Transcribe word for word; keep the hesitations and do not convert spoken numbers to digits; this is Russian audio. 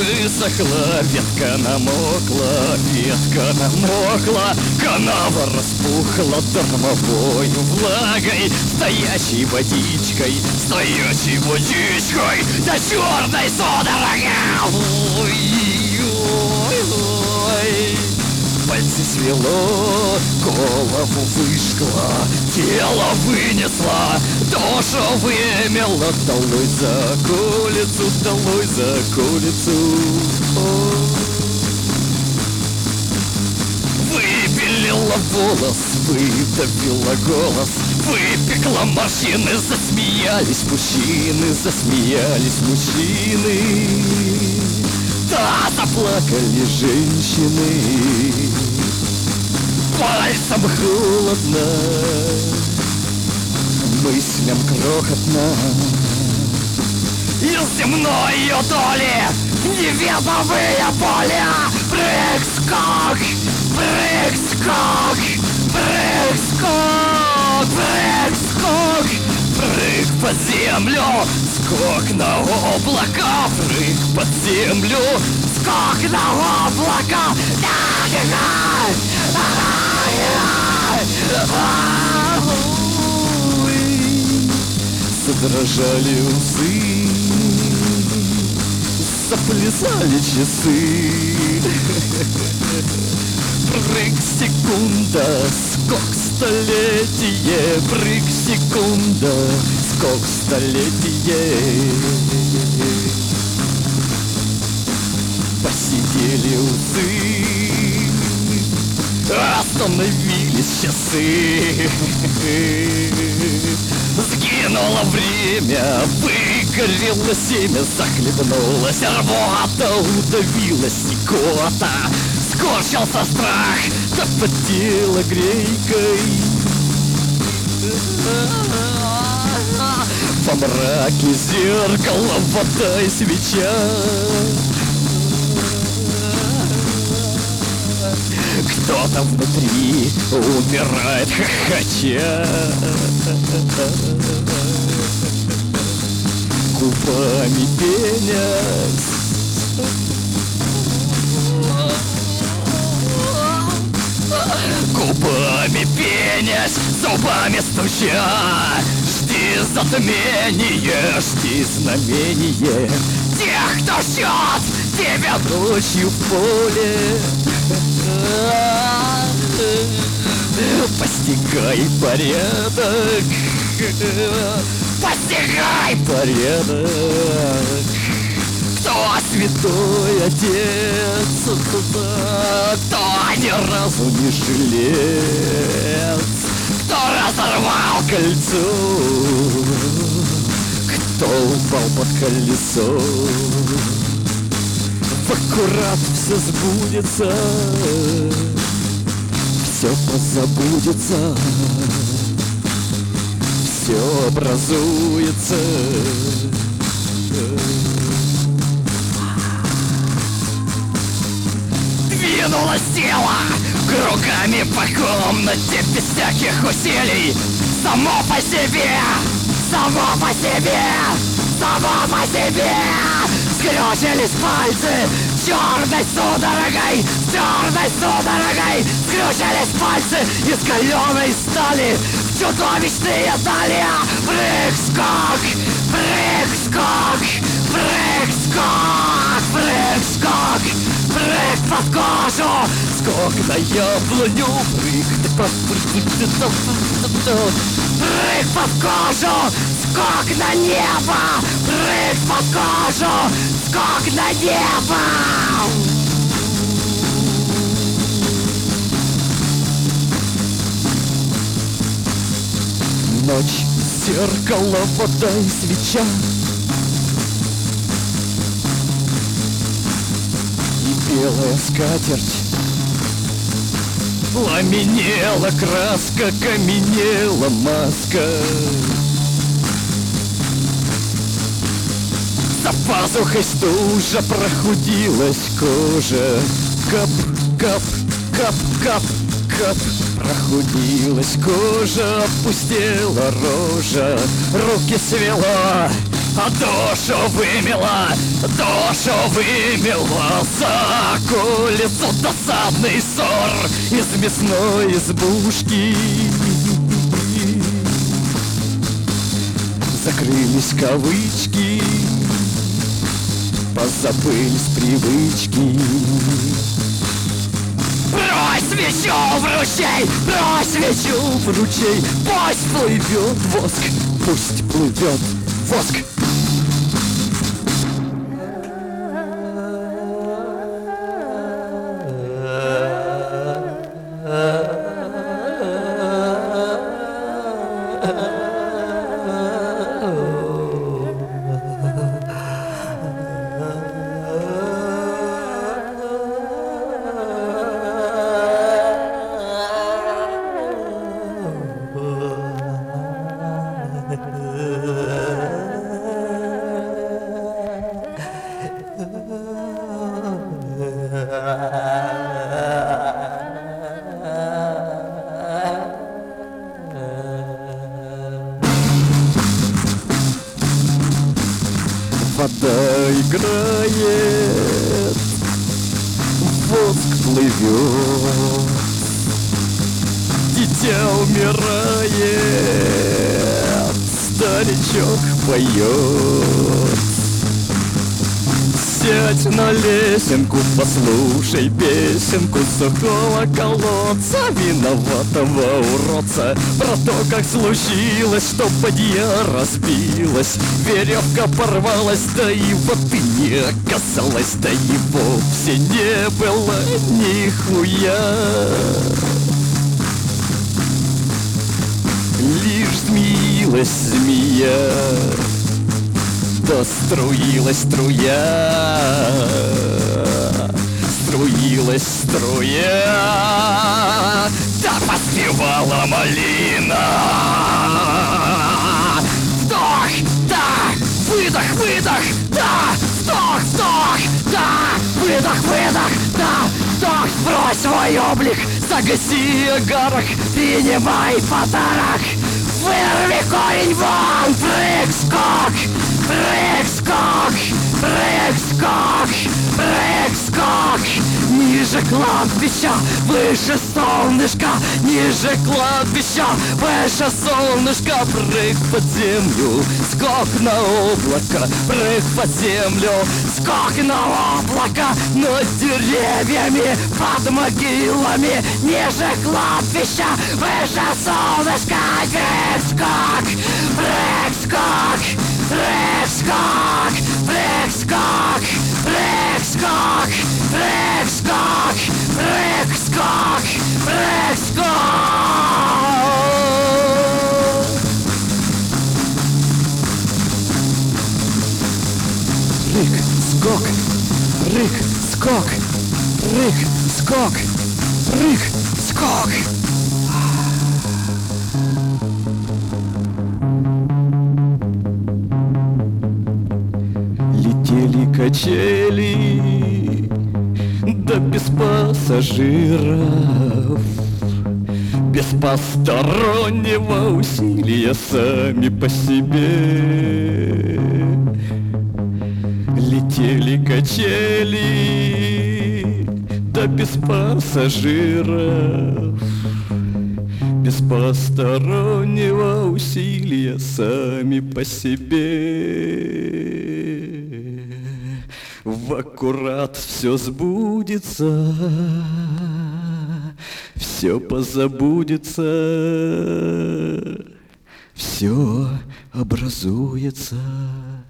высохла, ветка намокла, ветка намокла, канава распухла дармовою влагой, стоячей водичкой, стоячей водичкой, да черной судорогой. Ой-ой-ой. Пальцы свело, голову выжгла, тело вынесла, душу вымела, долой за околицу, долой за околицу. Выпилила волос, выдавила голос, выпекла морщины, засмеялись мужчины, засмеялись мужчины. Да, заплакали женщины. Пальцем холодно, мыслям крохотно. Из земной ее доли неведомые поля. Прыг-скок, прыг-скок, прыг-скок, прыг-скок. Прыг под землю, скок на облака. Прыг под землю, скок на облака. Задрожали усы, заплясали часы. Прыг секунда, скок столетие. Прыг секунда, скок столетие. Посидели усы, остановились часы. Сгинуло время, выгорело семя, захлебнулась рвота, удавилась икота. Скорчился страх, да потела грейкой. Во мраке зеркало, вода и свеча. Кто-то внутри умирает хохоча. Губами пенясь, губами пенясь, зубами стуча. Жди затмение, жди знамение тех, кто ждет тебя ночью в поле. Постигай порядок, постигай порядок. Кто святой отец, кто ни разу не жилец, кто разорвал кольцо, кто упал под колесо. В аккурат все сбудется, все позабудется, все образуется. Двинулось тело кругами по комнате без всяких усилий. Само по себе, само по себе, само по себе. Скрючились пальцы черной судорогой, черной судорогой. Скрючились пальцы из каленой стали в чудовищные дали. Прыг-скок, прыг-скок, прыг-скок, прыг-скок, прыг под кожу, скок на яблоню. Прыг, прыг под кожу, скок на небо. Прыг под кожу, скок на небо. Ночь, зеркало, вода и свеча. И белая скатерть. Пламенела краска, каменела маска. За пазухой стужа, прохудилась кожа. Кап, кап, кап, кап, кап. Прохудилась кожа, опустела рожа. Руки свело, а душу вымела, душу вымела за колесо досадный ссор из мясной избушки. Закрылись кавычки, позабылись привычки. Брось свечу в ручей, брось свечу в ручей, пусть плывет воск, пусть плывет воск. Вода играет, воск плывет, дитя умирает, старичок поет. Сядь на лесенку, послушай песенку сухого колодца, виноватого уродца, про то, как случилось, что бадья разбилась, веревка порвалась, да и воды не оказалось, да и вовсе не было нихуя. Лишь змеилась змея, да струилась струя, струилась струя, да поспевала малина. Вдох, да, выдох, выдох, да, вдох, вдох, да, выдох, выдох, да, вдох, сбрось свой облик, загаси огарок, принимай подарок. Вырви корень вон, прыг-скок, прыг-скок, прыг-скок, прыг-скок. Ниже кладбища, выше солнышка, ниже кладбища, выше солнышка. Прыг под землю, скок на облако, прыг под землю, скок на облако. Над деревьями, под могилами, ниже кладбища, выше солнышка. Прыг-скок, прыг-скок, прыг-скок, прыг-скок, прыг-скок, прыг-скок, прыг-скок, прыг-скок. Прыг-скок, прыг-скок, прыг-скок, прыг-скок. Летели качели, да без пассажиров, без постороннего усилия, сами по себе. Летели качели, да без пассажиров, без постороннего усилия, сами по себе. В аккурат все сбудется, все позабудется, все образуется.